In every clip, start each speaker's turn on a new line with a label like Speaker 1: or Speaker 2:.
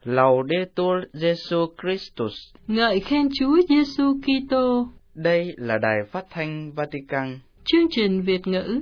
Speaker 1: Laudetur Jesus Christus.
Speaker 2: Ngợi khen Chúa Giêsu Kitô.
Speaker 1: Đây là đài phát thanh Vatican.
Speaker 2: Chương trình Việt ngữ.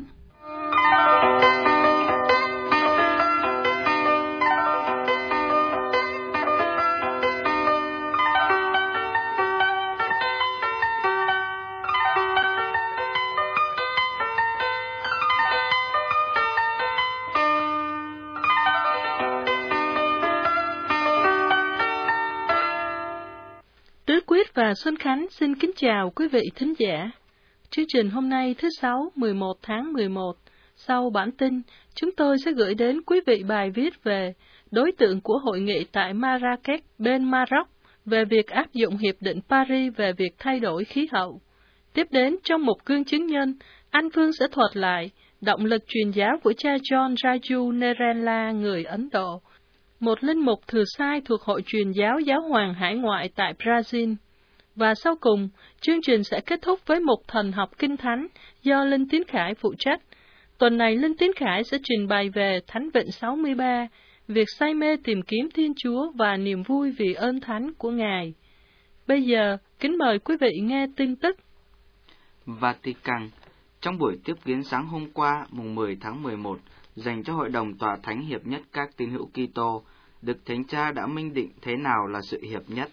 Speaker 2: Tứ Quyết và Xuân Khánh xin kính chào quý vị thính giả. Chương trình hôm nay thứ Sáu, 11 tháng 11. Sau bản tin, chúng tôi sẽ gửi đến quý vị bài viết về đối tượng của hội nghị tại Marrakech bên Maroc về việc áp dụng Hiệp định Paris về việc thay đổi khí hậu. Tiếp đến, trong một gương chứng nhân, anh Phương sẽ thuật lại động lực truyền giáo của cha John Raju Nerela, người Ấn Độ, một linh mục thừa sai thuộc Hội truyền giáo Giáo hoàng hải ngoại tại Brazil. Và sau cùng, chương trình sẽ kết thúc với một thần học kinh thánh do Linh Tiến Khải phụ trách. Tuần này, Linh Tiến Khải sẽ trình bày về Thánh Vịnh 63, việc say mê tìm kiếm Thiên Chúa và niềm vui vì ơn thánh của Ngài. Bây giờ, kính mời quý vị nghe tin tức.
Speaker 1: Vatican. Trong buổi tiếp kiến sáng hôm qua, mùng 10 tháng 11, dành cho Hội đồng Tòa Thánh Hiệp nhất các tín hữu Kitô, Đức Thánh Cha đã minh định thế nào là sự hiệp nhất.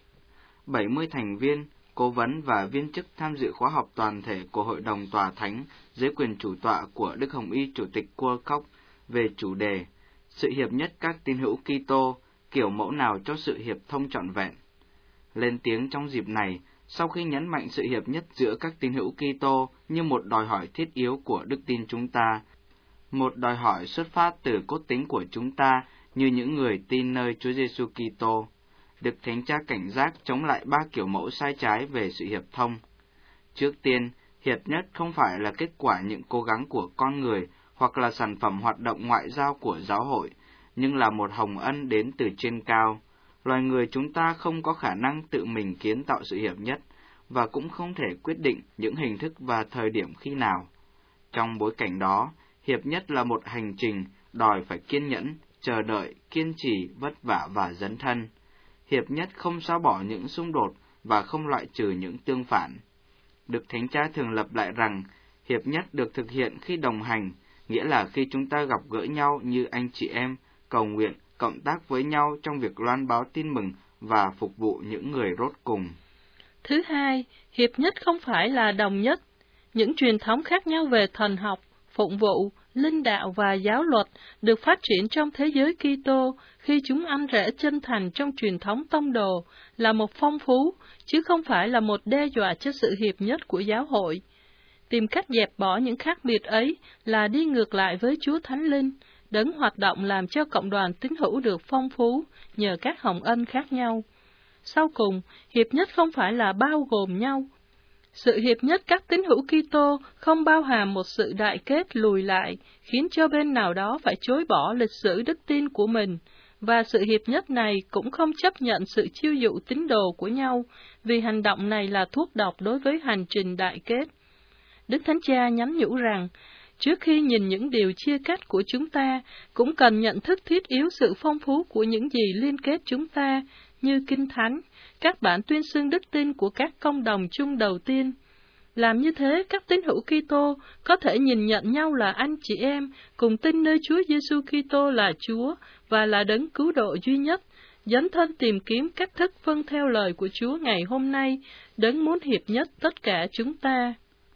Speaker 1: 70 thành viên, cố vấn và viên chức tham dự khóa học toàn thể của Hội đồng Tòa Thánh dưới quyền chủ tọa của Đức Hồng Y Chủ tịch World về chủ đề Sự hiệp nhất các tín hữu Kitô, kiểu mẫu nào cho sự hiệp thông trọn vẹn. Lên tiếng trong dịp này, sau khi nhấn mạnh sự hiệp nhất giữa các tín hữu Kitô như một đòi hỏi thiết yếu của đức tin chúng ta, một đòi hỏi xuất phát từ cốt tính của chúng ta như những người tin nơi Chúa Giêsu Kitô, Đức Thánh Cha cảnh giác chống lại 3 kiểu mẫu sai trái về sự hiệp thông. Trước tiên, hiệp nhất không phải là kết quả những cố gắng của con người hoặc là sản phẩm hoạt động ngoại giao của giáo hội, nhưng là một hồng ân đến từ trên cao. Loài người chúng ta không có khả năng tự mình kiến tạo sự hiệp nhất, và cũng không thể quyết định những hình thức và thời điểm khi nào. Trong bối cảnh đó, hiệp nhất là một hành trình đòi phải kiên nhẫn, chờ đợi, kiên trì, vất vả và dấn thân. Hiệp nhất không xóa bỏ những xung đột và không loại trừ những tương phản. Đức Thánh Cha thường lập lại rằng, hiệp nhất được thực hiện khi đồng hành, nghĩa là khi chúng ta gặp gỡ nhau như anh chị em, cầu nguyện, cộng tác với nhau trong việc loan báo tin mừng và phục vụ những người rốt cùng.
Speaker 2: Thứ hai, hiệp nhất không phải là đồng nhất. Những truyền thống khác nhau về thần học, phụng vụ, linh đạo và giáo luật được phát triển trong thế giới Kitô khi chúng ăn rễ chân thành trong truyền thống tông đồ là một phong phú, chứ không phải là một đe dọa cho sự hiệp nhất của giáo hội. Tìm cách dẹp bỏ những khác biệt ấy là đi ngược lại với Chúa Thánh Linh, đấng hoạt động làm cho cộng đoàn tín hữu được phong phú nhờ các hồng ân khác nhau. Sau cùng, hiệp nhất không phải là bao gồm nhau. Sự hiệp nhất các tín hữu Kitô không bao hàm một sự đại kết lùi lại, khiến cho bên nào đó phải chối bỏ lịch sử đức tin của mình, và sự hiệp nhất này cũng không chấp nhận sự chiêu dụ tín đồ của nhau, vì hành động này là thuốc độc đối với hành trình đại kết. Đức Thánh Cha nhắn nhủ rằng, trước khi nhìn những điều chia cắt của chúng ta, cũng cần nhận thức thiết yếu sự phong phú của những gì liên kết chúng ta, như Kinh Thánh, các bản tuyên xưng đức tin của các công đồng chung đầu tiên. Làm như thế, các tín hữu Kitô có thể nhìn nhận nhau là anh chị em, cùng tin nơi Chúa Giêsu Kitô là Chúa và là đấng cứu độ duy nhất, dấn thân tìm kiếm cách thức vâng theo lời của Chúa ngày hôm nay, đấng muốn hiệp nhất tất cả chúng ta.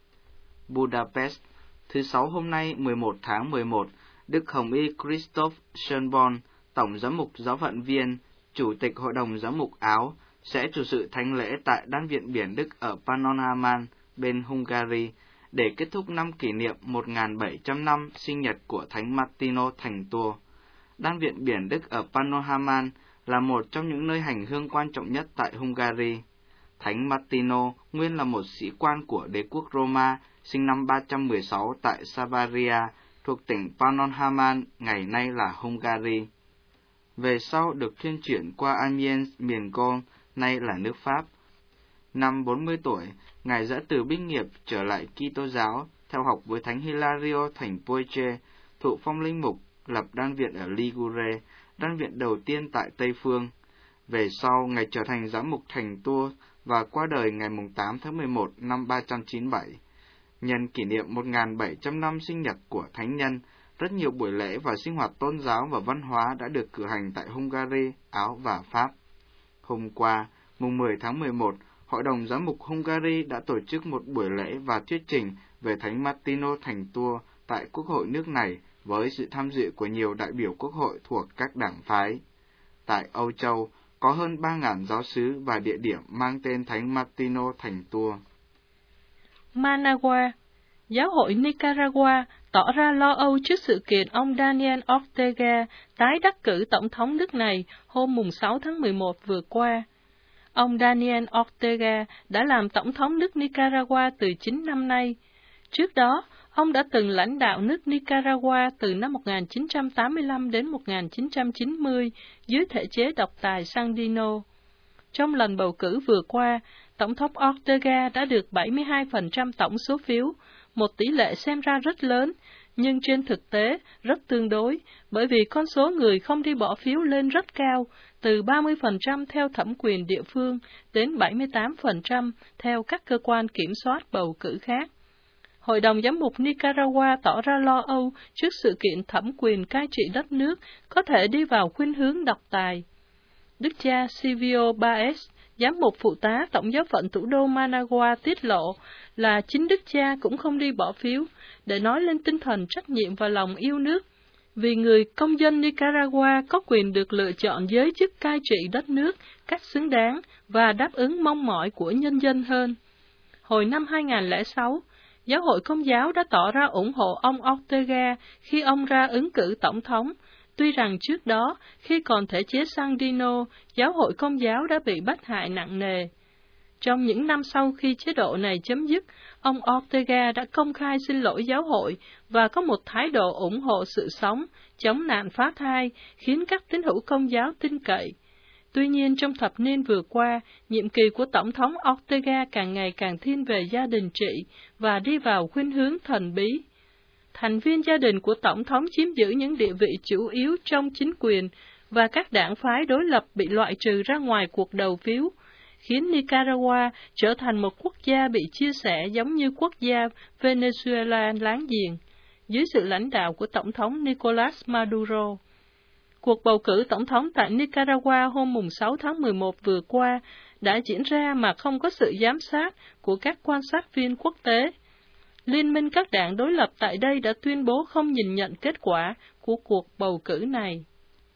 Speaker 1: Budapest, thứ Sáu hôm nay 11 tháng 11, Đức Hồng Y Christoph Schönborn, Tổng giám mục Giáo phận Viên, Chủ tịch Hội đồng Giám mục Áo, sẽ chủ sự thánh lễ tại Đan viện Biển Đức ở Pannonhalma, bên Hungary, để kết thúc năm kỷ niệm 1700 năm sinh nhật của Thánh Martino Thành Tour. Đan viện Biển Đức ở Pannonhalma là một trong những nơi hành hương quan trọng nhất tại Hungary. Thánh Martino nguyên là một sĩ quan của đế quốc Roma, sinh năm 316 tại Savaria, thuộc tỉnh Pannonhalma, ngày nay là Hungary. Về sau được thuyên chuyển qua Amiens, miền Gaul, nay là nước Pháp. Năm 40 tuổi, Ngài đã từ binh nghiệp trở lại Kitô giáo, theo học với Thánh Hilario thành Poitiers, thụ phong linh mục, lập đan viện ở Ligure, đan viện đầu tiên tại Tây Phương. Về sau, Ngài trở thành giám mục Thành Tours và qua đời ngày 8 tháng 11 năm 397. Nhân kỷ niệm 1.700 năm sinh nhật của Thánh Nhân, rất nhiều buổi lễ và sinh hoạt tôn giáo và văn hóa đã được cử hành tại Hungary, Áo và Pháp. Hôm qua, mùng 10 tháng 11, Hội đồng Giám mục Hungary đã tổ chức một buổi lễ và thuyết trình về Thánh Martino Thành Tours tại Quốc hội nước này với sự tham dự của nhiều đại biểu quốc hội thuộc các đảng phái. Tại Âu Châu, có hơn 3.000 giáo xứ và địa điểm mang tên Thánh Martino Thành Tours.
Speaker 2: Managua, Giáo hội Nicaragua tỏ ra lo âu trước sự kiện ông Daniel Ortega tái đắc cử tổng thống nước này hôm 6 tháng 11 vừa qua. Ông Daniel Ortega đã làm tổng thống nước Nicaragua từ 9 năm nay. Trước đó, ông đã từng lãnh đạo nước Nicaragua từ năm 1985 đến 1990 dưới thể chế độc tài Sandino. Trong lần bầu cử vừa qua, Tổng thống Ortega đã được 72% tổng số phiếu, một tỷ lệ xem ra rất lớn, nhưng trên thực tế rất tương đối, bởi vì con số người không đi bỏ phiếu lên rất cao, từ 30% theo thẩm quyền địa phương đến 78% theo các cơ quan kiểm soát bầu cử khác. Hội đồng Giám mục Nicaragua tỏ ra lo âu trước sự kiện thẩm quyền cai trị đất nước có thể đi vào khuynh hướng độc tài. Đức cha Silvio Baez, giám mục phụ tá Tổng giáo phận thủ đô Managua tiết lộ là chính đức cha cũng không đi bỏ phiếu để nói lên tinh thần trách nhiệm và lòng yêu nước, vì người công dân Nicaragua có quyền được lựa chọn giới chức cai trị đất nước cách xứng đáng và đáp ứng mong mỏi của nhân dân hơn. Hồi năm 2006, Giáo hội Công giáo đã tỏ ra ủng hộ ông Ortega khi ông ra ứng cử tổng thống, tuy rằng trước đó, khi còn thể chế Sandino, Giáo hội Công giáo đã bị bắt hại nặng nề. Trong những năm sau khi chế độ này chấm dứt, ông Ortega đã công khai xin lỗi giáo hội và có một thái độ ủng hộ sự sống, chống nạn phá thai, khiến các tín hữu Công giáo tin cậy. Tuy nhiên, trong thập niên vừa qua, nhiệm kỳ của Tổng thống Ortega càng ngày càng thiên về gia đình trị và đi vào khuynh hướng thần bí. Thành viên gia đình của Tổng thống chiếm giữ những địa vị chủ yếu trong chính quyền và các đảng phái đối lập bị loại trừ ra ngoài cuộc đầu phiếu, khiến Nicaragua trở thành một quốc gia bị chia sẻ giống như quốc gia Venezuela láng giềng, dưới sự lãnh đạo của Tổng thống Nicolas Maduro. Cuộc bầu cử tổng thống tại Nicaragua hôm 6 tháng 11 vừa qua đã diễn ra mà không có sự giám sát của các quan sát viên quốc tế. Liên minh các đảng đối lập tại đây đã tuyên bố không nhìn nhận kết quả của cuộc bầu cử này.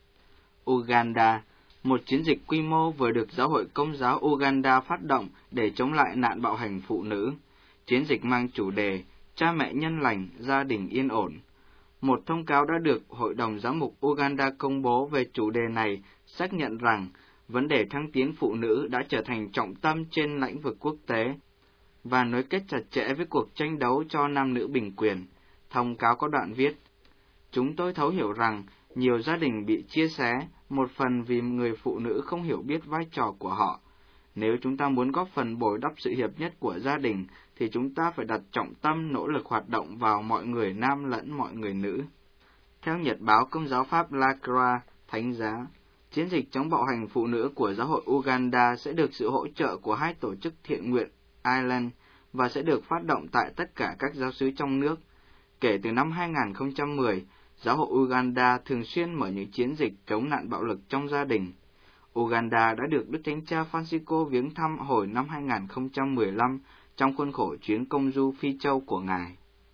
Speaker 1: Uganda, một chiến dịch quy mô vừa được Giáo hội Công giáo Uganda phát động để chống lại nạn bạo hành phụ nữ. Chiến dịch mang chủ đề Cha mẹ nhân lành, gia đình yên ổn. Một thông cáo đã được Hội đồng Giám mục Uganda công bố về chủ đề này xác nhận rằng vấn đề thăng tiến phụ nữ đã trở thành trọng tâm trên lĩnh vực quốc tế và nối kết chặt chẽ với cuộc tranh đấu cho nam nữ bình quyền. Thông cáo có đoạn viết: Chúng tôi thấu hiểu rằng nhiều gia đình bị chia xé, một phần vì người phụ nữ không hiểu biết vai trò của họ. Nếu chúng ta muốn góp phần bồi đắp sự hiệp nhất của gia đình, thì chúng ta phải đặt trọng tâm nỗ lực hoạt động vào mọi người nam lẫn mọi người nữ. Theo Nhật báo Công giáo Pháp La Croix, Thánh giá, chiến dịch chống bạo hành phụ nữ của Giáo hội Uganda sẽ được sự hỗ trợ của hai tổ chức thiện nguyện Ireland và sẽ được phát động tại tất cả các giáo xứ trong nước. Kể từ năm 2010, Giáo hội Uganda thường xuyên mở những chiến dịch chống nạn bạo lực trong gia đình. Uganda đã được Đức Thánh Cha Francisco viếng thăm hồi năm 2015 trong khuôn khổ chuyến công du Phi Châu của Ngài.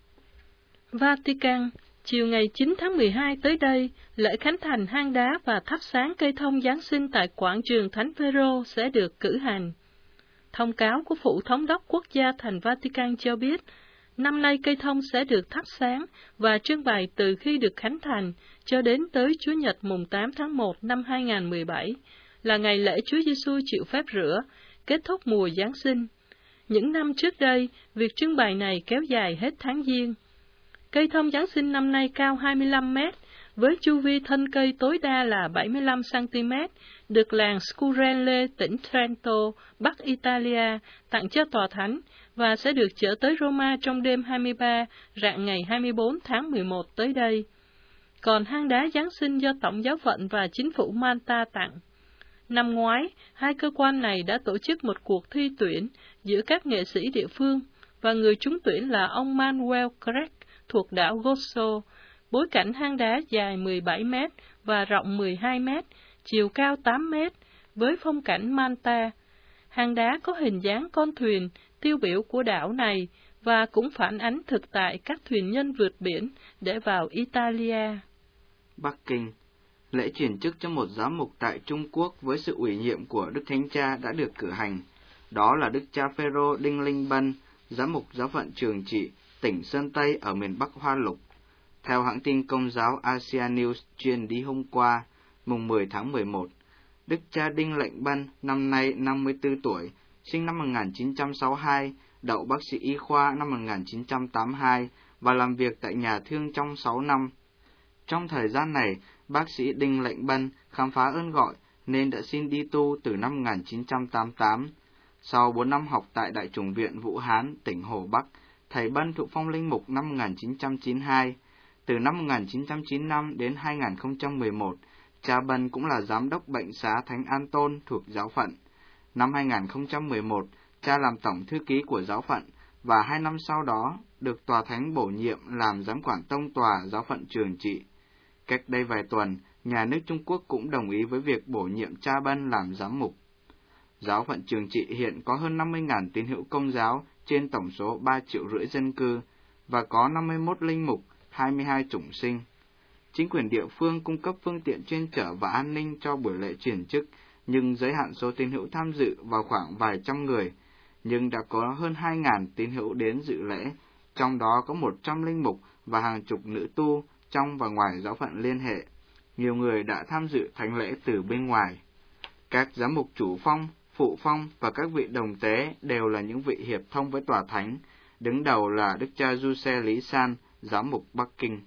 Speaker 2: Vatican, chiều ngày 9 tháng 12 tới đây, lễ khánh thành hang đá và thắp sáng cây thông Giáng sinh tại quảng trường Thánh Phêrô sẽ được cử hành. Thông cáo của Phụ Thống đốc Quốc gia thành Vatican cho biết, năm nay cây thông sẽ được thắp sáng và trưng bày từ khi được khánh thành cho đến tới Chúa Nhật mùng 8 tháng 1 năm 2017, là ngày lễ Chúa Giêsu chịu phép rửa, kết thúc mùa Giáng sinh. Những năm trước đây, việc trưng bày này kéo dài hết tháng Giêng. Cây thông Giáng sinh năm nay cao 25 mét, với chu vi thân cây tối đa là 75 cm, được làng Scurelle, tỉnh Trento, Bắc Italia, tặng cho tòa thánh và sẽ được chở tới Roma trong đêm 23, rạng ngày 24 tháng 11 tới đây. Còn hang đá Giáng sinh do Tổng giáo phận và chính phủ Malta tặng. Năm ngoái, hai cơ quan này đã tổ chức một cuộc thi tuyển giữa các nghệ sĩ địa phương, và người trúng tuyển là ông Manuel Craig thuộc đảo Gozo. Bối cảnh hang đá dài 17 mét và rộng 12 mét, chiều cao 8 mét, với phong cảnh Manta. Hang đá có hình dáng con thuyền tiêu biểu của đảo này và cũng phản ánh thực tại các thuyền nhân vượt biển để vào Italia.
Speaker 1: Bắc Kinh. Lễ chuyển chức cho một giám mục tại Trung Quốc với sự ủy nhiệm của Đức Thánh Cha đã được cử hành. Đó là Đức cha Phêrô Đinh Linh Bân, giám mục giáo phận Trường Trị, tỉnh Sơn Tây ở miền Bắc Hoa Lục. Theo hãng tin Công giáo Asia News truyền đi hôm qua, mùng 10 tháng 11, Đức cha Đinh Lệnh Bân, năm nay 54 tuổi, sinh năm 1962, đậu bác sĩ y khoa năm 1982 và làm việc tại nhà thương trong 6 năm. Trong thời gian này, bác sĩ Đinh Lệnh Bân khám phá ơn gọi nên đã xin đi tu từ năm 1988. Sau 4 năm học tại Đại chủng viện Vũ Hán, tỉnh Hồ Bắc, thầy Bân thụ phong linh mục năm 1992. Từ năm 1995 đến 2011, cha Bân cũng là giám đốc bệnh xá Thánh An Tôn thuộc giáo phận. Năm 2011, cha làm tổng thư ký của giáo phận, và 2 năm sau đó được tòa thánh bổ nhiệm làm giám quản tông tòa giáo phận Trường Trị. Cách đây vài tuần, nhà nước Trung Quốc cũng đồng ý với việc bổ nhiệm cha Bân làm giám mục. Giáo phận Trường Trị hiện có hơn 50.000 tín hữu Công giáo trên tổng số 3,5 triệu dân cư, và có 51 linh mục, 22 chủng sinh. Chính quyền địa phương cung cấp phương tiện chuyên chở và an ninh cho buổi lễ chuyển chức, nhưng giới hạn số tín hữu tham dự vào khoảng vài trăm người. Nhưng đã có hơn 2.000 tín hữu đến dự lễ, trong đó có 100 linh mục và hàng chục nữ tu trong và ngoài giáo phận liên hệ. Nhiều người đã tham dự thánh lễ từ bên ngoài. Các giám mục chủ phong, phụ phong và các vị đồng tế đều là những vị hiệp thông với tòa thánh. Đứng đầu là Đức cha Giuse Lý San, giám mục Bắc Kinh.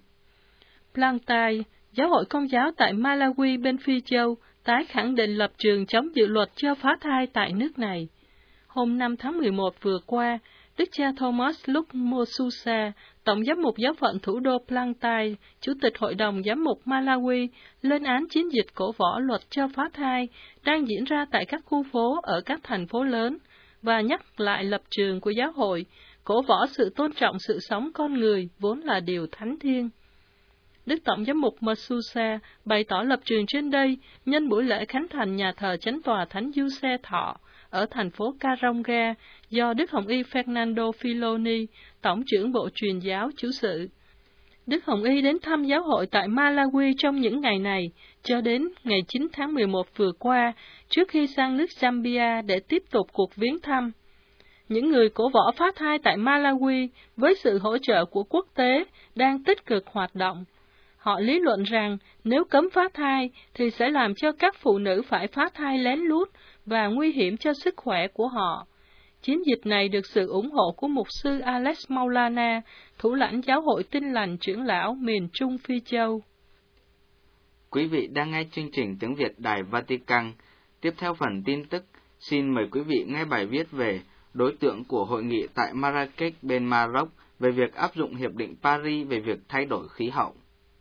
Speaker 2: Plantai, giáo hội Công giáo tại Malawi bên Phi Châu, tái khẳng định lập trường chống dự luật cho phá thai tại nước này. Hôm 5 tháng 11 vừa qua, Đức cha Thomas Luke Mosusa, tổng giám mục giáo phận thủ đô Plantai, chủ tịch hội đồng giám mục Malawi, lên án chiến dịch cổ võ luật cho phá thai đang diễn ra tại các khu phố ở các thành phố lớn, và nhắc lại lập trường của giáo hội, cổ võ sự tôn trọng sự sống con người vốn là điều thánh thiêng. Đức tổng giám mục Mosusa bày tỏ lập trường trên đây nhân buổi lễ khánh thành nhà thờ chánh tòa Thánh Giuse Thọ ở thành phố Karonga do Đức Hồng Y Fernando Filoni, tổng trưởng bộ truyền giáo chủ sự. Đức Hồng Y đến thăm giáo hội tại Malawi trong những ngày này, cho đến ngày 9 tháng 11 vừa qua, trước khi sang nước Zambia để tiếp tục cuộc viếng thăm. Những người cổ võ phá thai tại Malawi, với sự hỗ trợ của quốc tế, đang tích cực hoạt động. Họ lý luận rằng nếu cấm phá thai thì sẽ làm cho các phụ nữ phải phá thai lén lút và nguy hiểm cho sức khỏe của họ. Chiến dịch này được sự ủng hộ của mục sư Alex Maulana, thủ lãnh giáo hội Tin lành trưởng lão miền Trung Phi Châu.
Speaker 1: Quý vị đang nghe chương trình tiếng Việt Đài Vatican. Tiếp theo phần tin tức, xin mời quý vị nghe bài viết về đối tượng của hội nghị tại Marrakech bên Maroc về việc áp dụng Hiệp định Paris về việc thay đổi khí hậu.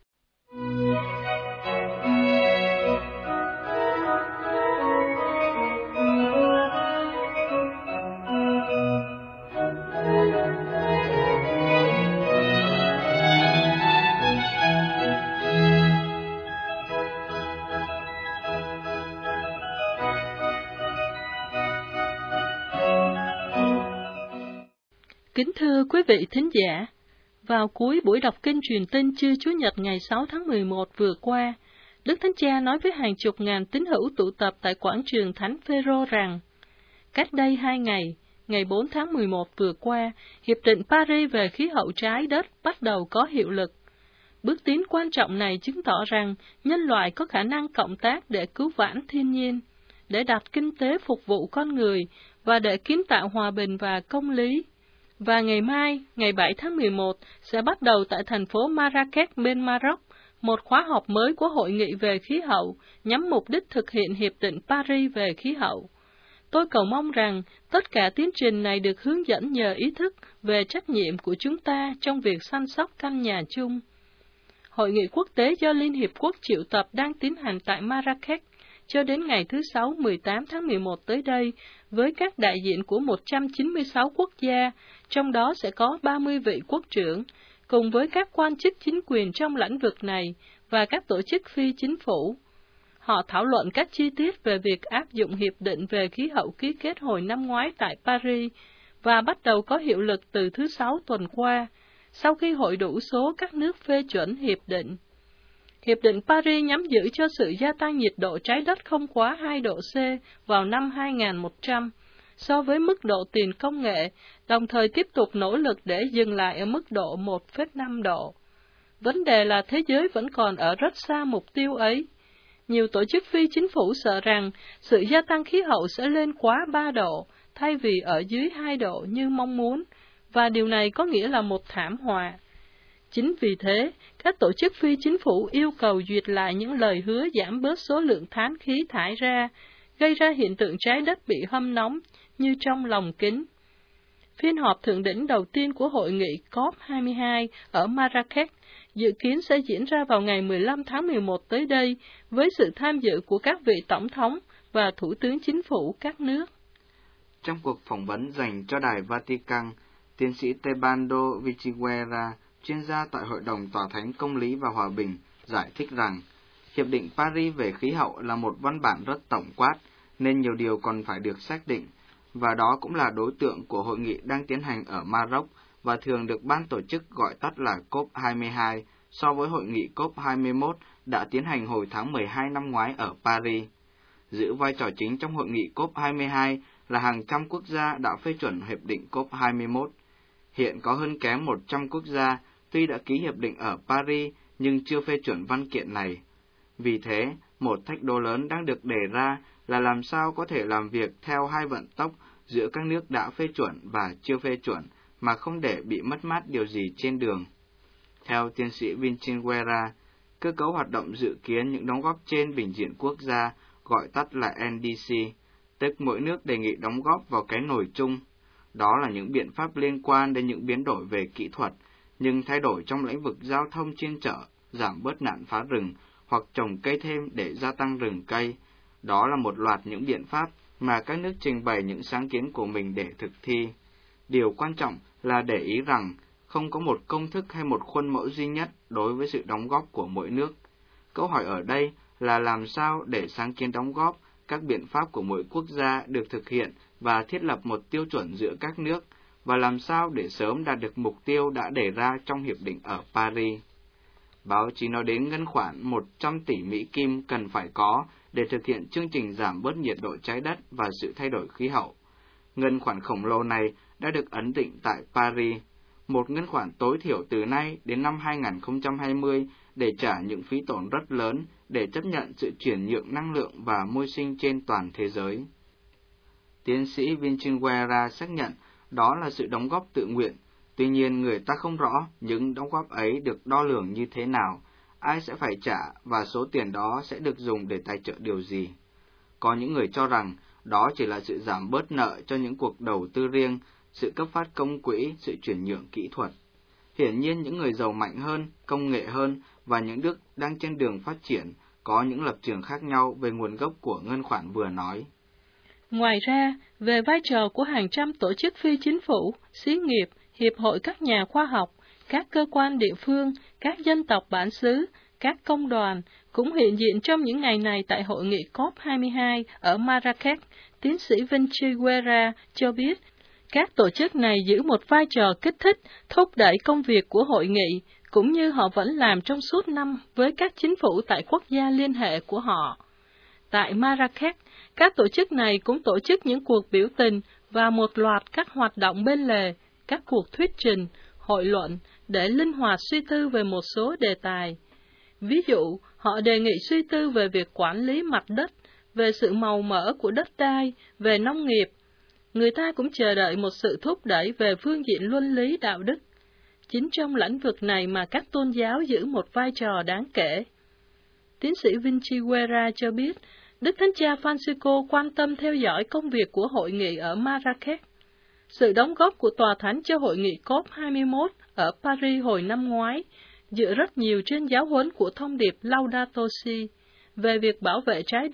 Speaker 2: Kính thưa quý vị thính giả, vào cuối buổi đọc kinh truyền tin trưa Chủ nhật ngày 6 tháng 11 vừa qua, Đức Thánh Cha nói với hàng chục ngàn tín hữu tụ tập tại quảng trường Thánh Phêrô rằng, cách đây 2 ngày, ngày 4 tháng 11 vừa qua, Hiệp định Paris về khí hậu trái đất bắt đầu có hiệu lực. Bước tiến quan trọng này chứng tỏ rằng nhân loại có khả năng cộng tác để cứu vãn thiên nhiên, để đặt kinh tế phục vụ con người và để kiến tạo hòa bình và công lý. Và ngày mai, ngày 7 tháng 11, sẽ bắt đầu tại thành phố Marrakech bên Maroc, một khóa học mới của Hội nghị về khí hậu, nhắm mục đích thực hiện Hiệp định Paris về khí hậu. Tôi cầu mong rằng tất cả tiến trình này được hướng dẫn nhờ ý thức về trách nhiệm của chúng ta trong việc săn sóc căn nhà chung. Hội nghị quốc tế do Liên Hiệp Quốc triệu tập đang tiến hành tại Marrakech cho đến ngày thứ Sáu 18 tháng 11 tới đây, với các đại diện của 196 quốc gia, trong đó sẽ có 30 vị quốc trưởng, cùng với các quan chức chính quyền trong lĩnh vực này và các tổ chức phi chính phủ. Họ thảo luận các chi tiết về việc áp dụng Hiệp định về khí hậu ký kết hồi năm ngoái tại Paris và bắt đầu có hiệu lực từ thứ Sáu tuần qua, sau khi hội đủ số các nước phê chuẩn hiệp định. Hiệp định Paris nhắm giữ cho sự gia tăng nhiệt độ trái đất không quá 2 độ C vào năm 2100 so với mức độ tiền công nghệ, đồng thời tiếp tục nỗ lực để dừng lại ở mức độ 1,5 độ. Vấn đề là thế giới vẫn còn ở rất xa mục tiêu ấy. Nhiều tổ chức phi chính phủ sợ rằng sự gia tăng khí hậu sẽ lên quá 3 độ, thay vì ở dưới 2 độ như mong muốn, và điều này có nghĩa là một thảm họa. Chính vì thế, các tổ chức phi chính phủ yêu cầu duyệt lại những lời hứa giảm bớt số lượng than khí thải ra, gây ra hiện tượng trái đất bị hâm nóng như trong lồng kính. Phiên họp thượng đỉnh đầu tiên của hội nghị COP22 ở Marrakech dự kiến sẽ diễn ra vào ngày 15 tháng 11 tới đây, với sự tham dự của các vị tổng thống và thủ tướng chính phủ các nước.
Speaker 1: Trong cuộc phỏng vấn dành cho Đài Vatican, tiến sĩ Tebaldo Vichiguera, chuyên gia tại Hội đồng Tòa Thánh Công lý và Hòa bình, giải thích rằng Hiệp định Paris về khí hậu là một văn bản rất tổng quát, nên nhiều điều còn phải được xác định, và đó cũng là đối tượng của hội nghị đang tiến hành ở Maroc và thường được ban tổ chức gọi tắt là COP22 so với hội nghị COP21 đã tiến hành hồi tháng 12 năm ngoái ở Paris. Giữ vai trò chính trong hội nghị COP22 là hàng trăm quốc gia đã phê chuẩn hiệp định COP21. Hiện có hơn kém 100 quốc gia tuy đã ký hiệp định ở Paris nhưng chưa phê chuẩn văn kiện này. Vì thế, một thách đố lớn đang được đề ra là làm sao có thể làm việc theo hai vận tốc giữa các nước đã phê chuẩn và chưa phê chuẩn mà không để bị mất mát điều gì trên đường. Theo tiến sĩ Vichiguera, cơ cấu hoạt động dự kiến những đóng góp trên bình diện quốc gia, gọi tắt là NDC, tức mỗi nước đề nghị đóng góp vào cái nồi chung. Đó là những biện pháp liên quan đến những biến đổi về kỹ thuật, nhưng thay đổi trong lĩnh vực giao thông chuyên chở, giảm bớt nạn phá rừng hoặc trồng cây thêm để gia tăng rừng cây. Đó là một loạt những biện pháp mà các nước trình bày những sáng kiến của mình để thực thi. Điều quan trọng là để ý rằng không có một công thức hay một khuôn mẫu duy nhất đối với sự đóng góp của mỗi nước. Câu hỏi ở đây là làm sao để sáng kiến đóng góp, các biện pháp của mỗi quốc gia được thực hiện và thiết lập một tiêu chuẩn giữa các nước, và làm sao để sớm đạt được mục tiêu đã đề ra trong hiệp định ở Paris. Báo chí nói đến ngân khoản 100 tỷ Mỹ Kim cần phải có để thực hiện chương trình giảm bớt nhiệt độ trái đất và sự thay đổi khí hậu. Ngân khoản khổng lồ này đã được ấn định tại Paris, một ngân khoản tối thiểu từ nay đến năm 2020 để trả những phí tổn rất lớn để chấp nhận sự chuyển nhượng năng lượng và môi sinh trên toàn thế giới. Tiến sĩ Vichiguera xác nhận đó là sự đóng góp tự nguyện, tuy nhiên người ta không rõ những đóng góp ấy được đo lường như thế nào, ai sẽ phải trả và số tiền đó sẽ được dùng để tài trợ điều gì. Có những người cho rằng đó chỉ là sự giảm bớt nợ cho những cuộc đầu tư riêng, sự cấp phát công quỹ, sự chuyển nhượng kỹ thuật. Hiển nhiên những người giàu mạnh hơn, công nghệ hơn và những nước đang trên đường phát triển có những lập trường khác nhau về nguồn gốc của ngân khoản vừa nói.
Speaker 2: Ngoài ra, về vai trò của hàng trăm tổ chức phi chính phủ, xí nghiệp, hiệp hội các nhà khoa học, các cơ quan địa phương, các dân tộc bản xứ, các công đoàn cũng hiện diện trong những ngày này tại hội nghị COP22 ở Marrakech, tiến sĩ Vichiguera cho biết, các tổ chức này giữ một vai trò kích thích, thúc đẩy công việc của hội nghị, cũng như họ vẫn làm trong suốt năm với các chính phủ tại quốc gia liên hệ của họ. Tại Marrakech, các tổ chức này cũng tổ chức những cuộc biểu tình và một loạt các hoạt động bên lề, các cuộc thuyết trình, hội luận để linh hoạt suy tư về một số đề tài. Ví dụ, họ đề nghị suy tư về việc quản lý mặt đất, về sự màu mỡ của đất đai, về nông nghiệp. Người ta cũng chờ đợi một sự thúc đẩy về phương diện luân lý đạo đức. Chính trong lĩnh vực này mà các tôn giáo giữ một vai trò đáng kể. Tiến sĩ Vichiguera cho biết, Đức Thánh Cha Francisco quan tâm theo dõi công việc của hội nghị ở Marrakech. Sự đóng góp của Tòa Thánh cho hội nghị COP21 ở Paris hồi năm ngoái dựa rất nhiều trên giáo huấn của thông điệp Laudato Si về việc bảo vệ trái đất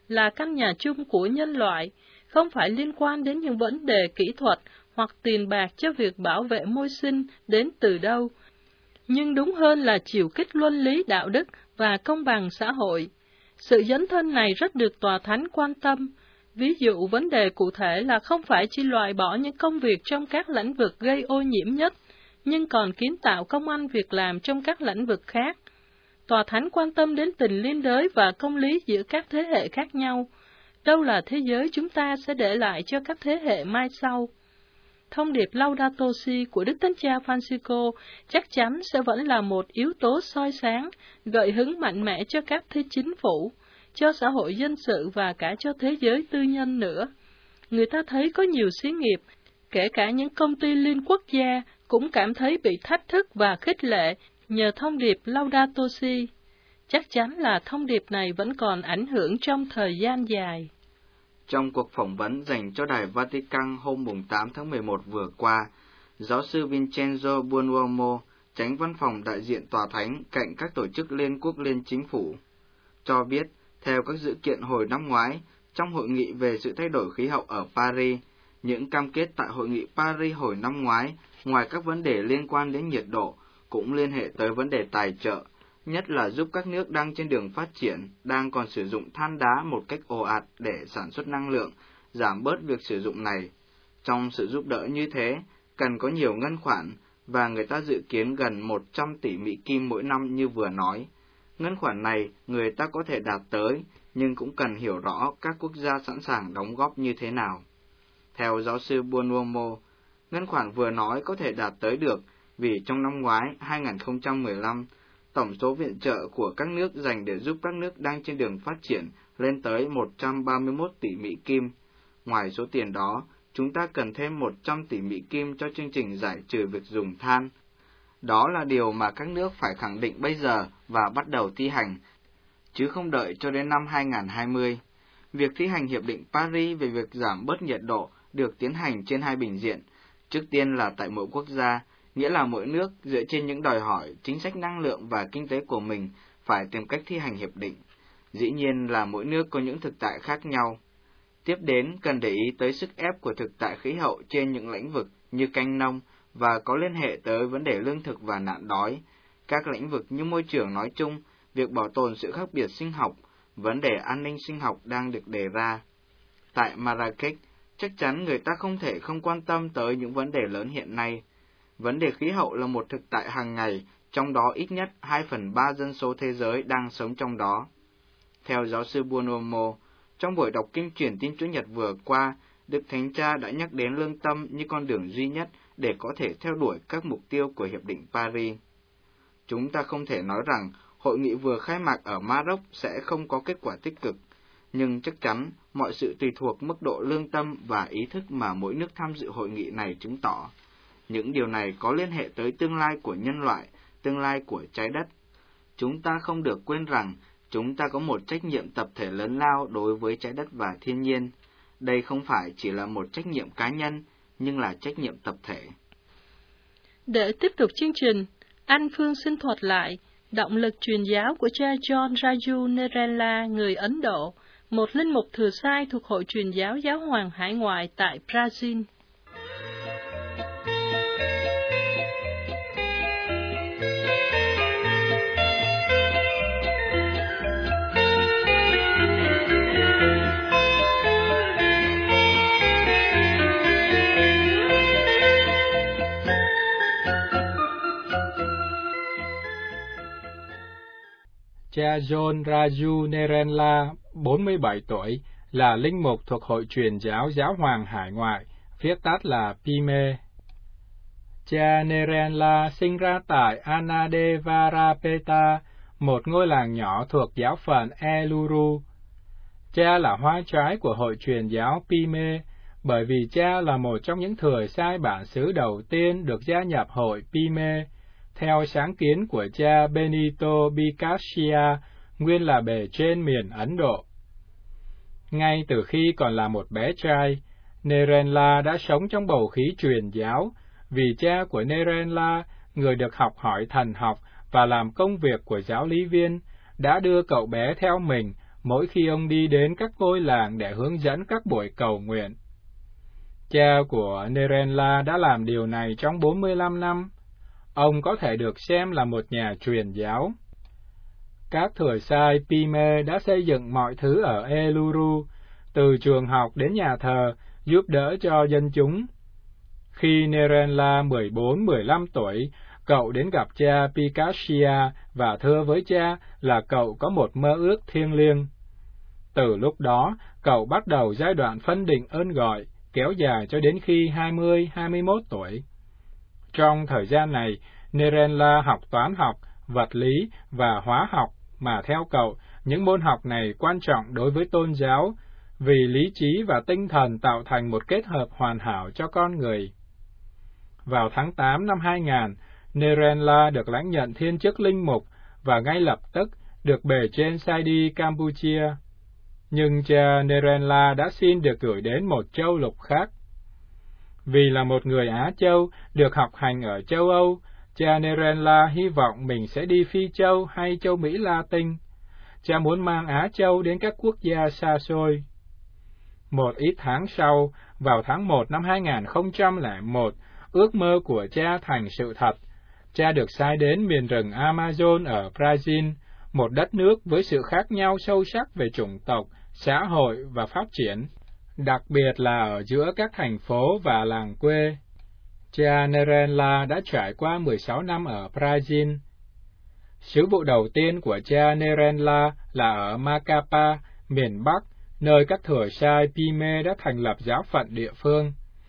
Speaker 2: là căn nhà chung của nhân loại, không phải liên quan đến những vấn đề kỹ thuật hoặc tiền bạc cho việc bảo vệ môi sinh đến từ đâu, nhưng đúng hơn là chiều kích luân lý đạo đức và công bằng xã hội. Sự dấn thân này rất được Tòa Thánh quan tâm. Ví dụ, vấn đề cụ thể là không phải chỉ loại bỏ những công việc trong các lĩnh vực gây ô nhiễm nhất, nhưng còn kiến tạo công ăn việc làm trong các lĩnh vực khác. Tòa Thánh quan tâm đến tình liên đới và công lý giữa các thế hệ khác nhau. Đâu là thế giới chúng ta sẽ để lại cho các thế hệ mai sau? Thông điệp Laudato Si của Đức Thánh Cha Francisco chắc chắn sẽ vẫn là một yếu tố soi sáng, gợi hứng mạnh mẽ cho các thế chính phủ, cho xã hội dân sự và cả cho thế giới tư nhân nữa. Người ta thấy có nhiều xí nghiệp, kể cả những công ty liên quốc gia, cũng cảm thấy bị thách thức và khích lệ nhờ thông điệp Laudato Si. Chắc chắn là thông điệp này vẫn còn ảnh hưởng trong thời gian dài.
Speaker 1: Trong cuộc phỏng vấn dành cho Đài Vatican hôm 8 tháng 11 vừa qua, giáo sư Vincenzo Buonuomo, chánh văn phòng đại diện Tòa Thánh cạnh các tổ chức liên quốc liên chính phủ, cho biết, theo các dữ kiện hồi năm ngoái, trong hội nghị về sự thay đổi khí hậu ở Paris, những cam kết tại hội nghị Paris hồi năm ngoái, ngoài các vấn đề liên quan đến nhiệt độ, cũng liên hệ tới vấn đề tài trợ, nhất là giúp các nước đang trên đường phát triển, đang còn sử dụng than đá một cách ồ ạt để sản xuất năng lượng, giảm bớt việc sử dụng này. Trong sự giúp đỡ như thế, cần có nhiều ngân khoản, và người ta dự kiến gần 100 tỷ Mỹ Kim mỗi năm như vừa nói. Ngân khoản này người ta có thể đạt tới, nhưng cũng cần hiểu rõ các quốc gia sẵn sàng đóng góp như thế nào. Theo giáo sư Buonuomo, ngân khoản vừa nói có thể đạt tới được vì trong năm ngoái 2015, tổng số viện trợ của các nước dành để giúp các nước đang trên đường phát triển lên tới 131 tỷ Mỹ Kim. Ngoài số tiền đó, chúng ta cần thêm 100 tỷ Mỹ Kim cho chương trình giải trừ việc dùng than. Đó là điều mà các nước phải khẳng định bây giờ và bắt đầu thi hành, chứ không đợi cho đến năm 2020. Việc thi hành Hiệp định Paris về việc giảm bớt nhiệt độ được tiến hành trên hai bình diện. Trước tiên là tại mỗi quốc gia, nghĩa là mỗi nước dựa trên những đòi hỏi, chính sách năng lượng và kinh tế của mình phải tìm cách thi hành hiệp định. Dĩ nhiên là mỗi nước có những thực tại khác nhau. Tiếp đến, cần để ý tới sức ép của thực tại khí hậu trên những lĩnh vực như canh nông và có liên hệ tới vấn đề lương thực và nạn đói. Các lĩnh vực như môi trường nói chung, việc bảo tồn sự khác biệt sinh học, vấn đề an ninh sinh học đang được đề ra. Tại Marrakech, chắc chắn người ta không thể không quan tâm tới những vấn đề lớn hiện nay. Vấn đề khí hậu là một thực tại hàng ngày, trong đó ít nhất 2/3 dân số thế giới đang sống trong đó. Theo giáo sư Buonuomo, trong buổi đọc kinh truyền Tin Chúa Nhật vừa qua, Đức Thánh Cha đã nhắc đến lương tâm như con đường duy nhất để có thể theo đuổi các mục tiêu của Hiệp định Paris. Chúng ta không thể nói rằng hội nghị vừa khai mạc ở Maroc sẽ không có kết quả tích cực, nhưng chắc chắn mọi sự tùy thuộc mức độ lương tâm và ý thức mà mỗi nước tham dự hội nghị này chứng tỏ. Những điều này có liên hệ tới tương lai của nhân loại, tương lai của trái đất. Chúng ta không được quên rằng chúng ta có một trách nhiệm tập thể lớn lao đối với trái đất và thiên nhiên. Đây không phải chỉ là một trách nhiệm cá nhân, nhưng là trách nhiệm tập thể.
Speaker 2: Để tiếp tục chương trình, anh Phương xin thuật lại động lực truyền giáo của cha John Raju Nerela, người Ấn Độ, một linh mục thừa sai thuộc Hội Truyền giáo Giáo hoàng hải ngoại tại Brazil.
Speaker 3: Cha John Raju Nerela, 47 tuổi, là linh mục thuộc Hội Truyền giáo Giáo hoàng hải ngoại, viết tắt là PIME. Cha Nerela sinh ra tại Anadevarapeta, một ngôi làng nhỏ thuộc giáo phận Eluru. Cha là hoa trái của Hội Truyền giáo PIME, bởi vì cha là một trong những thừa sai bản xứ đầu tiên được gia nhập hội PIME, theo sáng kiến của cha Benito Bicascia, nguyên là bề trên miền Ấn Độ. Ngay từ khi còn là một bé trai, Nerela đã sống trong bầu khí truyền giáo, vì cha của Nerela, người được học hỏi thần học và làm công việc của giáo lý viên, đã đưa cậu bé theo mình, mỗi khi ông đi đến các ngôi làng để hướng dẫn các buổi cầu nguyện. Cha của Nerenla đã làm điều này trong 45 năm. Ông có thể được xem là một nhà truyền giáo. Các thừa sai Pime đã xây dựng mọi thứ ở Eluru, từ trường học đến nhà thờ, giúp đỡ cho dân chúng. Khi Nerenla 14-15 tuổi, cậu đến gặp cha Picassia và thưa với cha là cậu có một mơ ước thiêng liêng. Từ lúc đó, cậu bắt đầu giai đoạn phân định ơn gọi, kéo dài cho đến khi 20-21 tuổi. Trong thời gian này, Nerenla học toán học, vật lý và hóa học, mà theo cậu, những môn học này quan trọng đối với tôn giáo, vì lý trí và tinh thần tạo thành một kết hợp hoàn hảo cho con người. Vào tháng 8 năm 2000, Nerenla được lãnh nhận thiên chức linh mục và ngay lập tức được bề trên sai đi Campuchia. Nhưng cha Nerenla đã xin được gửi đến một châu lục khác. Vì là một người Á Châu được học hành ở châu Âu, cha Nerenla hy vọng mình sẽ đi Phi Châu hay châu Mỹ Latin. Cha muốn mang Á Châu đến các quốc gia xa xôi. Một ít tháng sau, vào tháng 1 năm 2001, ước mơ của cha thành sự thật. Cha được sai đến miền rừng Amazon ở Brazil, một đất nước với sự khác nhau sâu sắc về chủng tộc, xã hội và phát triển, đặc biệt là ở giữa các thành phố và làng quê. Cha Nerenla đã trải qua 16 năm ở Brazil. Sứ vụ đầu tiên của cha Nerenla là ở Macapa, miền Bắc, nơi các thừa sai Pime đã thành lập giáo phận địa phương.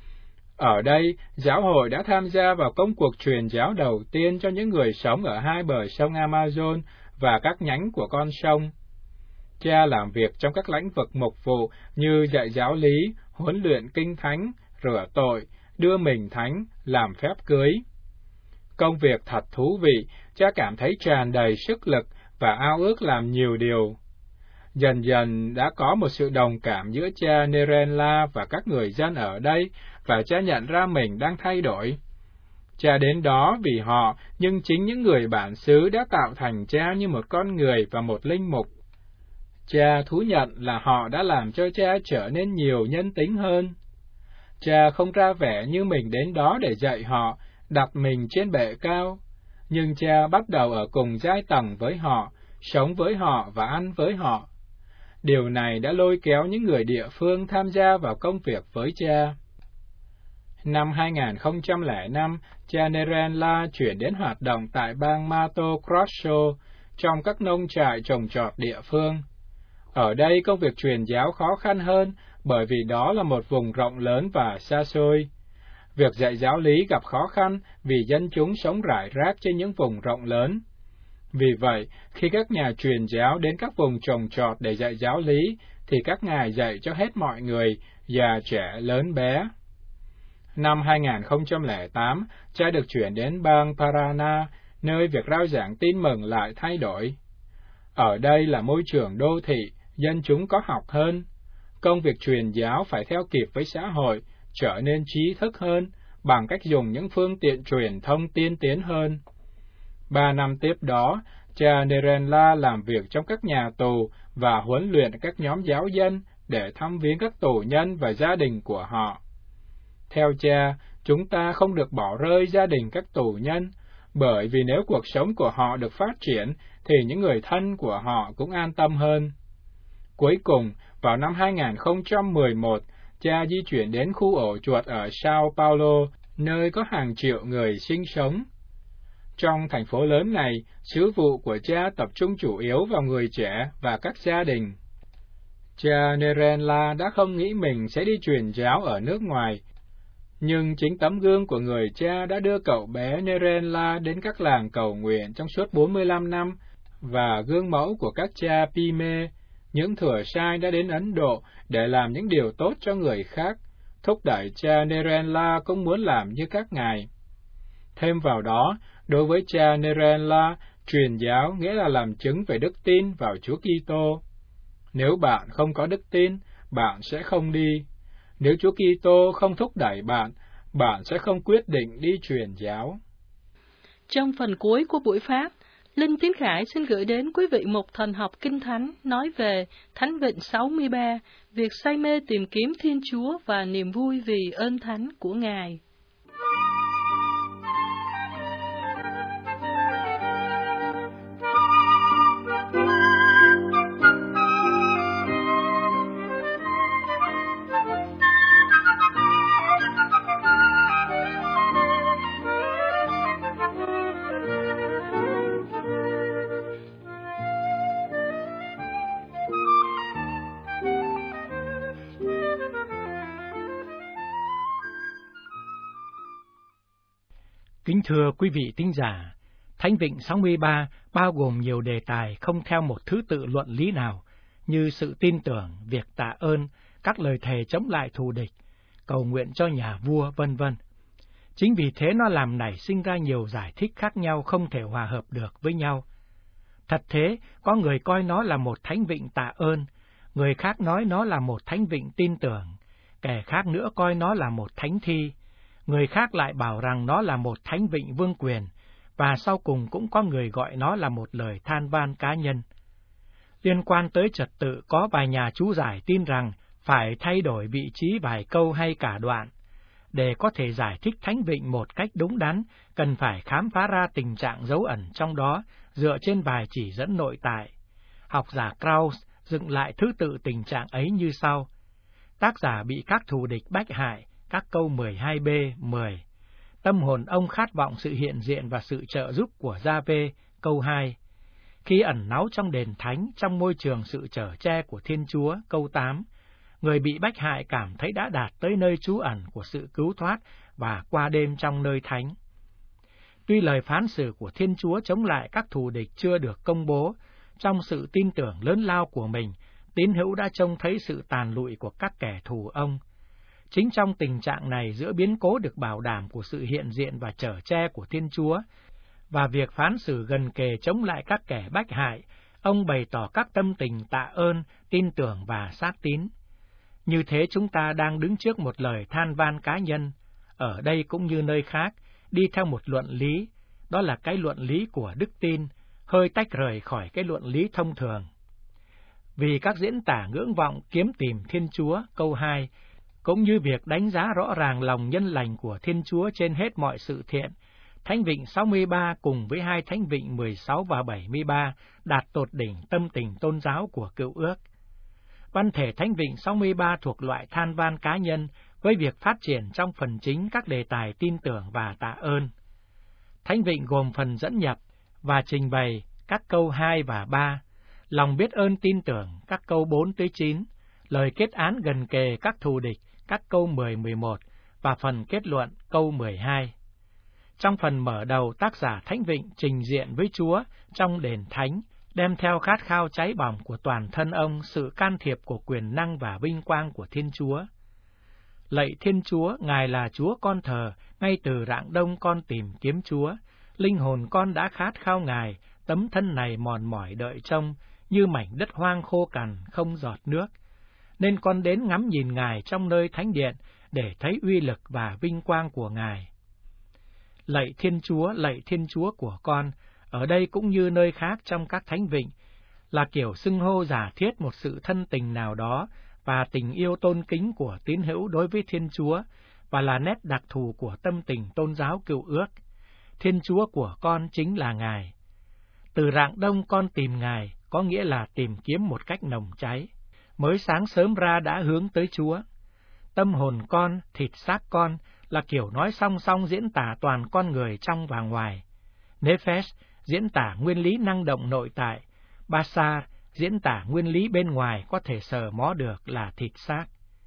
Speaker 3: Ở đây, giáo hội đã tham gia vào công cuộc truyền giáo đầu tiên cho những người sống ở hai bờ sông Amazon và các nhánh của con sông. Cha làm việc trong các lĩnh vực mục vụ như dạy giáo lý, huấn luyện kinh thánh, rửa tội, đưa mình thánh, làm phép cưới. Công việc thật thú vị, cha cảm thấy tràn đầy sức lực và ao ước làm nhiều điều. Dần dần đã có một sự đồng cảm giữa cha Nerenla và các người dân ở đây, và cha nhận ra mình đang thay đổi. Cha đến đó vì họ, nhưng chính những người bản xứ đã tạo thành cha như một con người và một linh mục. Cha thú nhận là họ đã làm cho cha trở nên nhiều nhân tính hơn. Cha không ra vẻ như mình đến đó để dạy họ, đặt mình trên bệ cao, nhưng cha bắt đầu ở cùng giai tầng với họ, sống với họ và ăn với họ. Điều này đã lôi kéo những người địa phương tham gia vào công việc với cha. Năm 2005, cha Nerenla chuyển đến hoạt động tại bang Mato Grosso, trong các nông trại trồng trọt địa phương. Ở đây công việc truyền giáo khó khăn hơn, bởi vì đó là một vùng rộng lớn và xa xôi. Việc dạy giáo lý gặp khó khăn vì dân chúng sống rải rác trên những vùng rộng lớn. Vì vậy, khi các nhà truyền giáo đến các vùng trồng trọt để dạy giáo lý, thì các ngài dạy cho hết mọi người, già trẻ lớn bé. Năm 2008, cha được chuyển đến bang Paraná, nơi việc rao giảng tin mừng lại thay đổi. Ở đây là môi trường đô thị, dân chúng có học hơn. Công việc truyền giáo phải theo kịp với xã hội, trở nên trí thức hơn, bằng cách dùng những phương tiện truyền thông tiên tiến hơn. 3 năm tiếp đó, cha Nerenla làm việc trong các nhà tù và huấn luyện các nhóm giáo dân để thăm viếng các tù nhân và gia đình của họ. Theo cha, chúng ta không được bỏ rơi gia đình các tù nhân, bởi vì nếu cuộc sống của họ được phát triển, thì những người thân của họ cũng an tâm hơn. Cuối cùng, vào năm 2011, cha di chuyển đến khu ổ chuột ở Sao Paulo, nơi có hàng triệu người sinh sống. Trong thành phố lớn này, sứ vụ của cha tập trung chủ yếu vào người trẻ và các gia đình. Cha Nerenla đã không nghĩ mình sẽ đi truyền giáo ở nước ngoài, nhưng chính tấm gương của người cha đã đưa cậu bé Nerenla đến các làng cầu nguyện trong suốt 45 năm, và gương mẫu của các cha Pime, những thừa sai đã đến Ấn Độ để làm những điều tốt cho người khác, thúc đẩy cha Nerenla cũng muốn làm như các ngài. Thêm vào đó, đối với cha Nerenla, truyền giáo nghĩa là làm chứng về đức tin vào Chúa Kitô. Nếu bạn không có đức tin, bạn sẽ không đi. Nếu Chúa Kitô không thúc đẩy bạn, bạn sẽ không quyết định đi truyền giáo.
Speaker 2: Trong phần cuối của buổi pháp, Linh Tiến Khải xin gửi đến quý vị một thần học kinh thánh nói về Thánh Vịnh 63, việc say mê tìm kiếm Thiên Chúa và niềm vui vì ơn thánh của Ngài.
Speaker 4: Kính thưa quý vị thính giả, Thánh Vịnh 63 bao gồm nhiều đề tài không theo một thứ tự luận lý nào, như sự tin tưởng, việc tạ ơn, các lời thề chống lại thù địch, cầu nguyện cho nhà vua, vân vân. Chính vì thế nó làm nảy sinh ra nhiều giải thích khác nhau không thể hòa hợp được với nhau. Thật thế, có người coi nó là một thánh vịnh tạ ơn, người khác nói nó là một thánh vịnh tin tưởng, kẻ khác nữa coi nó là một thánh thi, người khác lại bảo rằng nó là một thánh vịnh vương quyền, và sau cùng cũng có người gọi nó là một lời than van cá nhân. Liên quan tới trật tự, có vài nhà chú giải tin rằng phải thay đổi vị trí vài câu hay cả đoạn. Để có thể giải thích thánh vịnh một cách đúng đắn, cần phải khám phá ra tình trạng dấu ẩn trong đó dựa trên vài chỉ dẫn nội tại. Học giả Krauss dựng lại thứ tự tình trạng ấy như sau. Tác giả bị các thù địch bách hại, các câu 12b, 10. Tâm hồn ông khát vọng sự hiện diện và sự trợ giúp của Gia-vê, câu 2. Khi ẩn náu trong đền thánh, trong môi trường sự chở che của Thiên Chúa, câu 8. Người bị bách hại cảm thấy đã đạt tới nơi trú ẩn của sự cứu thoát và qua đêm trong nơi thánh. Tuy lời phán xử của Thiên Chúa chống lại các thù địch chưa được công bố, trong sự tin tưởng lớn lao của mình, tín hữu đã trông thấy sự tàn lụi của các kẻ thù ông. Chính trong tình trạng này, giữa biến cố được bảo đảm của sự hiện diện và chở che của Thiên Chúa, và việc phán xử gần kề chống lại các kẻ bách hại, ông bày tỏ các tâm tình tạ ơn, tin tưởng và xác tín. Như thế chúng ta đang đứng trước một lời than van cá nhân, ở đây cũng như nơi khác, đi theo một luận lý, đó là cái luận lý của đức tin, hơi tách rời khỏi cái luận lý thông thường. Vì các diễn tả ngưỡng vọng kiếm tìm Thiên Chúa, câu 2, cũng như việc đánh giá rõ ràng lòng nhân lành của Thiên Chúa trên hết mọi sự thiện, Thánh Vịnh 63 cùng với hai Thánh Vịnh 16 và 73 đạt tột đỉnh tâm tình tôn giáo của Cựu Ước. Văn thể Thánh Vịnh 63 thuộc loại than van cá nhân với việc phát triển trong phần chính các đề tài tin tưởng và tạ ơn. Thánh Vịnh gồm phần dẫn nhập và trình bày các câu 2 và 3, lòng biết ơn tin tưởng các câu 4 tới 9, lời kết án gần kề các thù địch các câu 10-11 và phần kết luận câu 12. Trong phần mở đầu, tác giả Thánh Vịnh trình diện với Chúa trong đền thánh, đem theo khát khao cháy bỏng của toàn thân ông sự can thiệp của quyền năng và vinh quang của Thiên Chúa. Lạy Thiên Chúa, Ngài là Chúa con thờ, ngay từ rạng đông con tìm kiếm Chúa. Linh hồn con đã khát khao Ngài, tấm thân này mòn mỏi đợi trông, như mảnh đất hoang khô cằn, không giọt nước. Nên con đến ngắm nhìn Ngài trong nơi thánh điện, để thấy uy lực và vinh quang của Ngài. Lạy Thiên Chúa của con, ở đây cũng như nơi khác trong các thánh vịnh, là kiểu xưng hô giả thiết một sự thân tình nào đó và tình yêu tôn kính của tín hữu đối với Thiên Chúa, và là nét đặc thù của tâm tình tôn giáo Cựu Ước. Thiên Chúa của con chính là Ngài. Từ rạng đông con tìm Ngài, có nghĩa là tìm kiếm một cách nồng cháy. Mới sáng sớm ra đã hướng tới Chúa. Tâm hồn con, thịt xác con là kiểu nói song song diễn tả toàn con người trong và ngoài. Nephesh diễn tả nguyên lý năng động nội tại. Basar diễn tả nguyên lý bên ngoài có thể sờ mó được là thịt xác.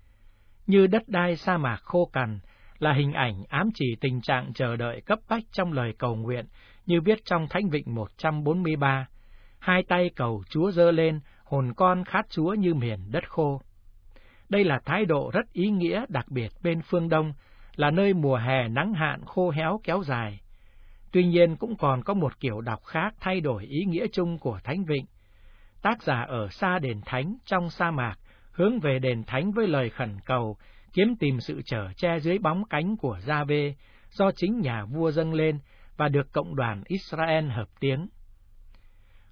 Speaker 4: Như đất đai sa mạc khô cằn là hình ảnh ám chỉ tình trạng chờ đợi cấp bách trong lời cầu nguyện, như viết trong Thánh Vịnh 143. Hai tay cầu Chúa giơ lên, hồn con khát Chúa như miền đất khô. Đây là thái độ rất ý nghĩa đặc biệt bên phương Đông, là nơi mùa hè nắng hạn khô héo kéo dài. Tuy nhiên cũng còn có một kiểu đọc khác thay đổi ý nghĩa chung của Thánh Vịnh. Tác giả ở xa đền thánh trong sa mạc, hướng về đền thánh với lời khẩn cầu, kiếm tìm sự chở che dưới bóng cánh của Gia-vê, do chính nhà vua dâng lên và được cộng đoàn Israel hợp tiếng.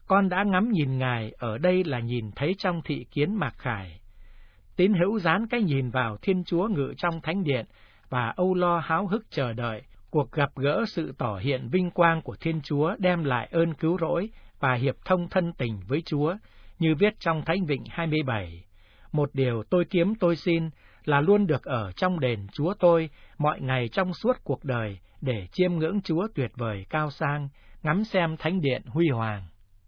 Speaker 4: Con đã ngắm nhìn Ngài, ở đây là nhìn thấy trong thị kiến mặc khải. Tín hữu dán cái nhìn vào Thiên Chúa ngự trong thánh điện, và âu lo háo hức chờ đợi cuộc gặp gỡ sự tỏ hiện vinh quang của Thiên Chúa đem lại ơn cứu rỗi và hiệp thông thân tình với Chúa, như viết trong Thánh Vịnh 27. Một điều tôi kiếm tôi xin là luôn được ở trong đền Chúa tôi mọi ngày trong suốt cuộc đời, để chiêm ngưỡng Chúa tuyệt vời cao sang, ngắm xem thánh điện huy hoàng.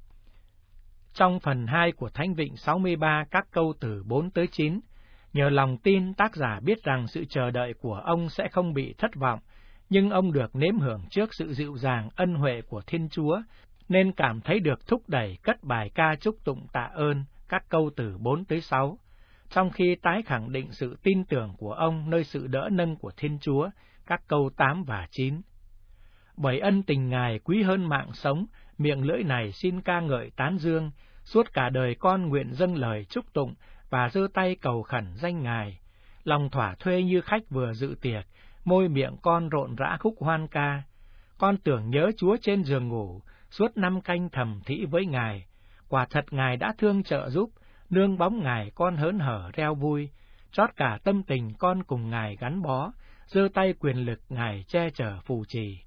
Speaker 4: Trong phần 2 của Thánh Vịnh 63, các câu từ 4 tới 9, nhờ lòng tin, tác giả biết rằng sự chờ đợi của ông sẽ không bị thất vọng, nhưng ông được nếm hưởng trước sự dịu dàng ân huệ của Thiên Chúa, nên cảm thấy được thúc đẩy cất bài ca chúc tụng tạ ơn, các câu từ 4 tới 6, trong khi tái khẳng định sự tin tưởng của ông nơi sự đỡ nâng của Thiên Chúa, các câu 8 và 9. Bởi ân tình Ngài quý hơn mạng sống, miệng lưỡi này xin ca ngợi tán dương, suốt cả đời con nguyện dâng lời chúc tụng và giơ tay cầu khẩn danh Ngài. Lòng thỏa thuê như khách vừa dự tiệc, môi miệng con rộn rã khúc hoan ca. Con tưởng nhớ Chúa trên giường ngủ, suốt năm canh thầm thỉ với Ngài. Quả thật Ngài đã thương trợ giúp, nương bóng Ngài con hớn hở reo vui. Trót cả tâm tình con cùng Ngài gắn bó, giơ tay quyền lực Ngài che chở phù trì.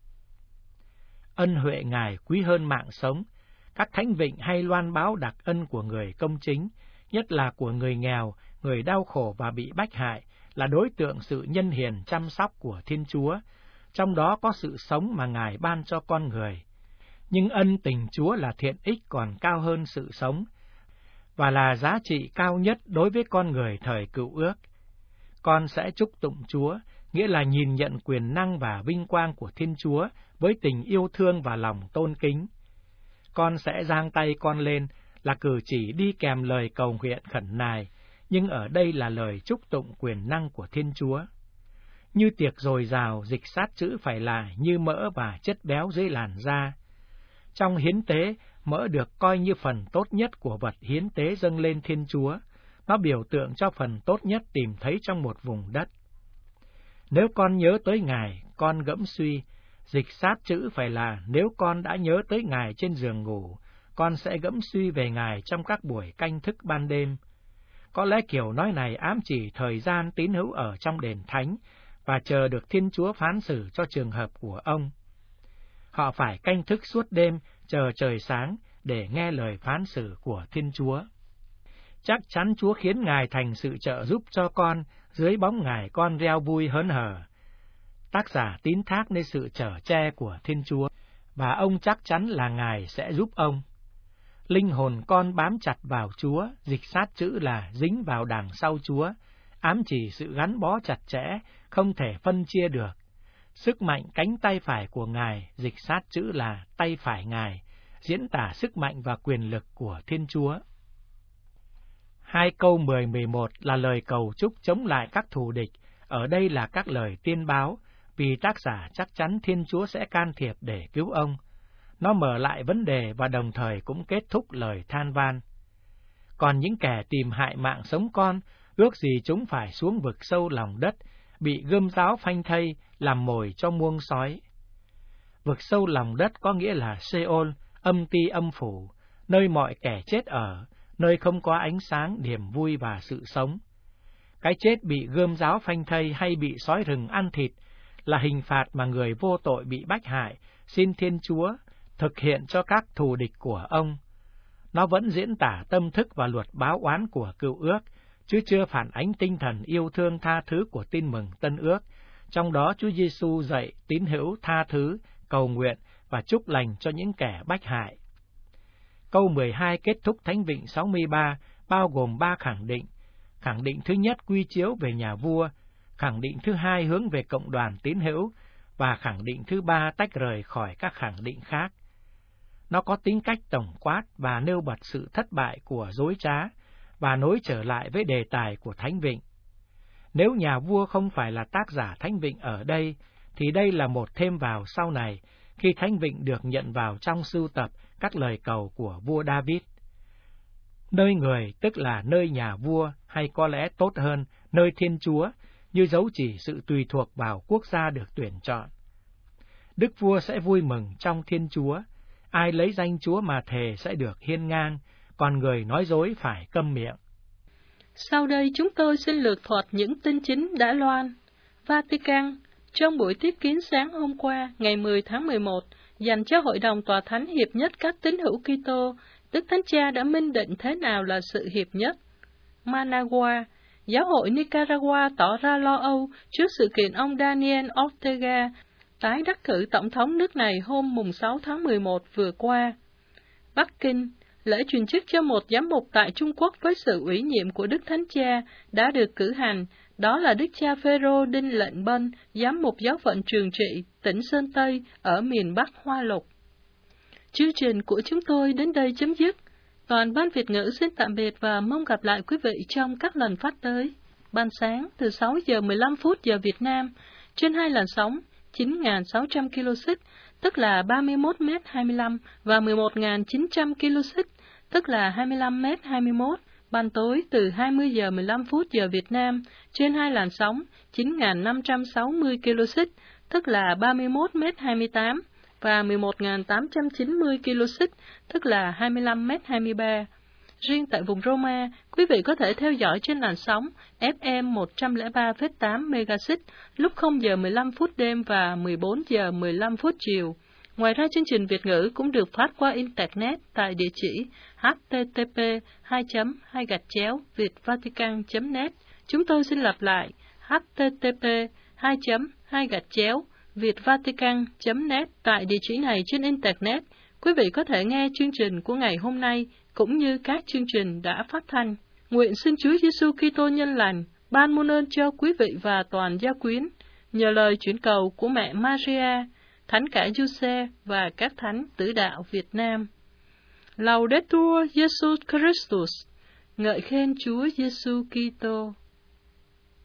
Speaker 4: Ân huệ Ngài quý hơn mạng sống. Các thánh vịnh hay loan báo đặc ân của người công chính, nhất là của người nghèo, người đau khổ và bị bách hại, là đối tượng sự nhân hiền chăm sóc của Thiên Chúa, trong đó có sự sống mà Ngài ban cho con người. Nhưng ân tình Chúa là thiện ích còn cao hơn sự sống, và là giá trị cao nhất đối với con người thời Cựu Ước. Con sẽ chúc tụng Chúa, nghĩa là nhìn nhận quyền năng và vinh quang của Thiên Chúa với tình yêu thương và lòng tôn kính. Con sẽ giang tay con lên là cử chỉ đi kèm lời cầu nguyện khẩn nài, nhưng ở đây là lời chúc tụng quyền năng của Thiên Chúa. Như tiệc dồi dào, dịch sát chữ phải là như mỡ và chất béo dưới làn da. Trong hiến tế, mỡ được coi như phần tốt nhất của vật hiến tế dâng lên Thiên Chúa. Nó biểu tượng cho phần tốt nhất tìm thấy trong một vùng đất. Nếu con nhớ tới Ngài, con gẫm suy. Dịch sát chữ phải là nếu con đã nhớ tới Ngài trên giường ngủ, con sẽ gẫm suy về Ngài trong các buổi canh thức ban đêm. Có lẽ kiểu nói này ám chỉ thời gian tín hữu ở trong đền thánh và chờ được Thiên Chúa phán xử cho trường hợp của ông. Họ phải canh thức suốt đêm, chờ trời sáng để nghe lời phán xử của Thiên Chúa. Chắc chắn Chúa khiến Ngài thành sự trợ giúp cho con, dưới bóng Ngài con reo vui hớn hở. Tác giả tín thác nơi sự chở che của Thiên Chúa, và ông chắc chắn là Ngài sẽ giúp ông. Linh hồn con bám chặt vào Chúa, dịch sát chữ là dính vào đằng sau Chúa, ám chỉ sự gắn bó chặt chẽ, không thể phân chia được. Sức mạnh cánh tay phải của Ngài, dịch sát chữ là tay phải Ngài, diễn tả sức mạnh và quyền lực của Thiên Chúa. 2 câu 10-11 là lời cầu chúc chống lại các thù địch, ở đây là các lời tiên báo, vì tác giả chắc chắn Thiên Chúa sẽ can thiệp để cứu ông. Nó mở lại vấn đề và đồng thời cũng kết thúc lời than van. Còn những kẻ tìm hại mạng sống con, ước gì chúng phải xuống vực sâu lòng đất, bị gươm giáo phanh thây, làm mồi cho muông sói. Vực sâu lòng đất có nghĩa là Sheol, âm ti âm phủ, nơi mọi kẻ chết ở, nơi không có ánh sáng, niềm vui và sự sống. Cái chết bị gươm giáo phanh thây hay bị sói rừng ăn thịt là hình phạt mà người vô tội bị bách hại xin Thiên Chúa thực hiện cho các thù địch của ông. Nó vẫn diễn tả tâm thức và luật báo oán của Cựu Ước, chứ chưa phản ánh tinh thần yêu thương tha thứ của Tin mừng Tân Ước. Trong đó Chúa Giêsu dạy tín hữu tha thứ, cầu nguyện và chúc lành cho những kẻ bách hại. Câu 12 kết thúc Thánh Vịnh 63 bao gồm 3 khẳng định. Khẳng định thứ nhất quy chiếu về nhà vua, khẳng định thứ hai hướng về cộng đoàn tín hữu, và khẳng định thứ ba tách rời khỏi các khẳng định khác. Nó có tính cách tổng quát và nêu bật sự thất bại của dối trá, và nối trở lại với đề tài của Thánh Vịnh. Nếu nhà vua không phải là tác giả Thánh Vịnh ở đây, thì đây là một thêm vào sau này, khi Thánh Vịnh được nhận vào trong sưu tập các lời cầu của vua David. Nơi người tức là nơi nhà vua, hay có lẽ tốt hơn, nơi Thiên Chúa, như dấu chỉ sự tùy thuộc vào quốc gia được tuyển chọn. Đức vua sẽ vui mừng trong Thiên Chúa. ai lấy danh Chúa mà thề sẽ được hiên ngang, còn người nói dối phải câm miệng.
Speaker 2: Sau đây chúng tôi xin lược thuật những tin chính đã loan. Vatican, trong buổi tiếp kiến sáng hôm qua, ngày 10 tháng 11, dành cho Hội đồng Tòa Thánh Hiệp nhất các tín hữu Kitô, Đức Thánh Cha đã minh định thế nào là sự hiệp nhất. Managua, Giáo hội Nicaragua tỏ ra lo âu trước sự kiện ông Daniel Ortega tái đắc cử tổng thống nước này hôm mùng 6 tháng 11 vừa qua. Bắc Kinh, lễ truyền chức cho một giám mục tại Trung Quốc với sự ủy nhiệm của Đức Thánh Cha đã được cử hành, đó là Đức cha Phêrô Đinh Lệnh Bân, giám mục giáo phận Trường Trị, tỉnh Sơn Tây, ở miền Bắc Hoa Lục. Chương trình của chúng tôi đến đây chấm dứt. Toàn ban Việt ngữ xin tạm biệt và mong gặp lại quý vị trong các lần phát tới. Ban sáng từ 6 giờ 15 phút giờ Việt Nam, trên 2 làn sóng 9.600 kHz, tức là 31m25 và 11.900 kHz, tức là 25m21. Ban tối từ 20 giờ 15 phút giờ Việt Nam, trên 2 làn sóng 9.560 kHz, tức là 31m28 và 11.890 kHz, tức là 25m23. Riêng tại vùng Roma, quý vị có thể theo dõi trên làn sóng FM 103,8 MHz lúc 0 giờ 15 phút đêm và 14 giờ 15 phút chiều. Ngoài ra, chương trình Việt ngữ cũng được phát qua Internet tại địa chỉ http://vietvatican.net. Chúng tôi xin lặp lại http://vietvatican.net. Tại địa chỉ này trên Internet, quý vị có thể nghe chương trình của ngày hôm nay cũng như các chương trình đã phát thanh. Nguyện xin Chúa Giêsu Kitô nhân lành ban muôn ơn cho quý vị và toàn gia quyến, nhờ lời chuyển cầu của mẹ Maria, Thánh cả Giuse và các thánh tử đạo Việt Nam. Laudetur Jesus Christus, ngợi khen Chúa Giêsu Kitô.